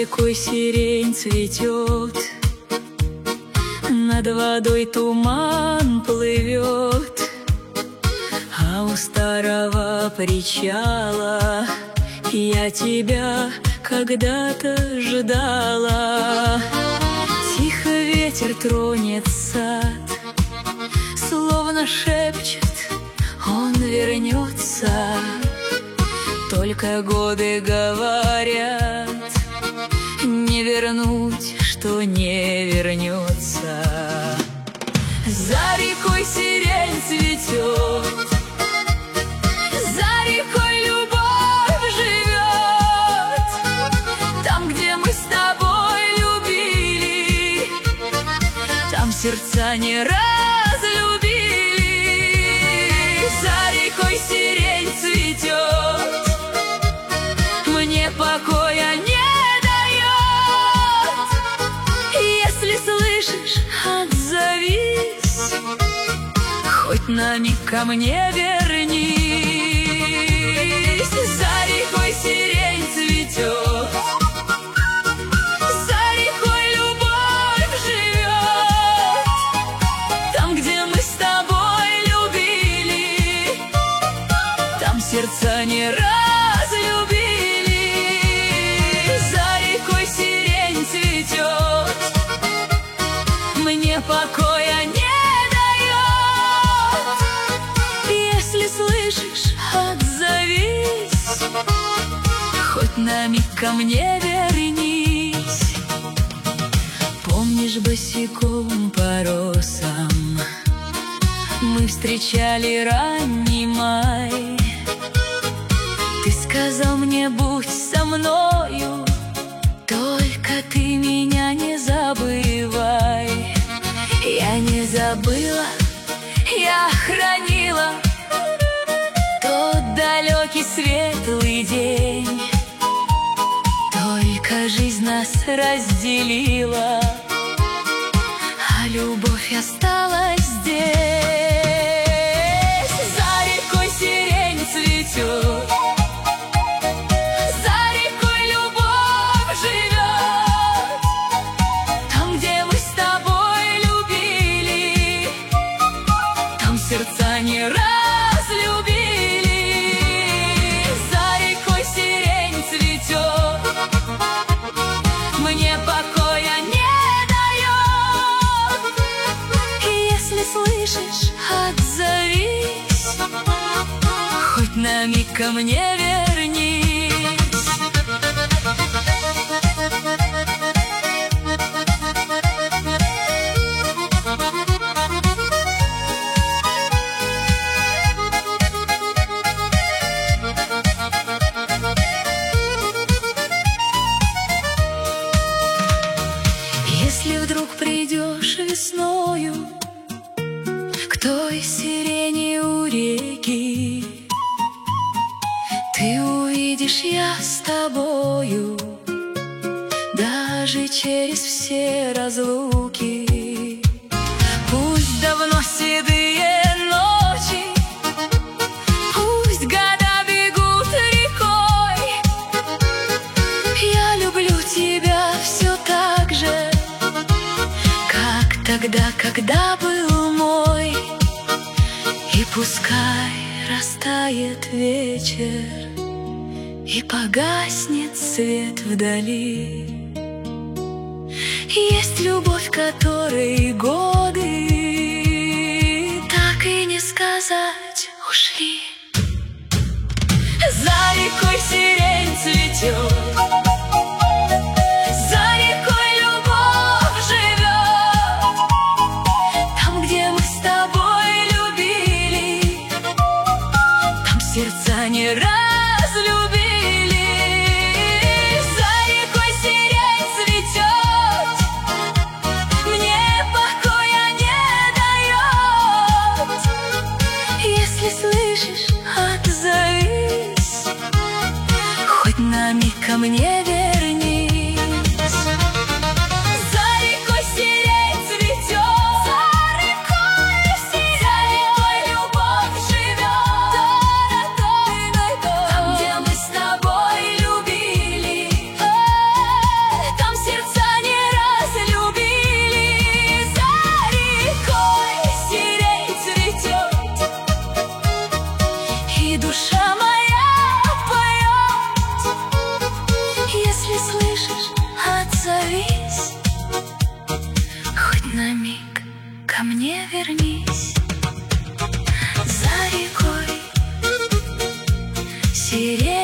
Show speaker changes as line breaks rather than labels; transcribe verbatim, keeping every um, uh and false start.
рекой сирень цветет, над водой туман плывет, а у старого причала я тебя когда-то ждала. Тихо ветер тронет сад, словно шепчет, он вернется. Только годы говорят, не вернуть, что не вернется. За рекой сирень цветет, за рекой любовь живет. Там, где мы с тобой любили, там сердца не разлюбили. За рекой сирень цветет, мне покоя не дает. Если слышишь, отзовись, хоть на миг ко мне вернись. За рекой сирень цветет, за рекой любовь живет. Там, где мы с тобой любили, там сердца не разлюбили. За рекой сирень цветет, мне покоя не дает. Если слышишь, отзовись, хоть на миг ко мне вернись. Помнишь, босиком по росам мы встречали ранний май? Ты сказал мне: будь со мною, только ты меня не забывай. Я не забыла, я хранила тот далекий светлый день. Только жизнь нас разделила, а любовь осталась здесь. За рекой сирень цветет, за рекой любовь живет. Там, где мы с тобой любили, там сердца не разлюбили. За рекой сирень цветет, мне покоя не дает. Если слышишь, отзовись, хоть на миг ко мне вернись. Если вдруг придешь весною к той сирени у реки, ты увидишь, я с тобою даже через все разлуки. Пусть давно седые ночи, пусть года бегут рекой, я люблю тебя все так же, как тогда, когда был мой. И пускай растает вечер и погаснет свет вдали, есть любовь, которой годы так и не сказать ушли. За рекой сирень цветет, за рекой любовь живет. Там, где мы с тобой любили, там сердца не разлюбили. За рекой сирень цветет, мне покоя не дает. Если слышишь, отзовись, хоть на миг
ко мне вернись. За рекой сирень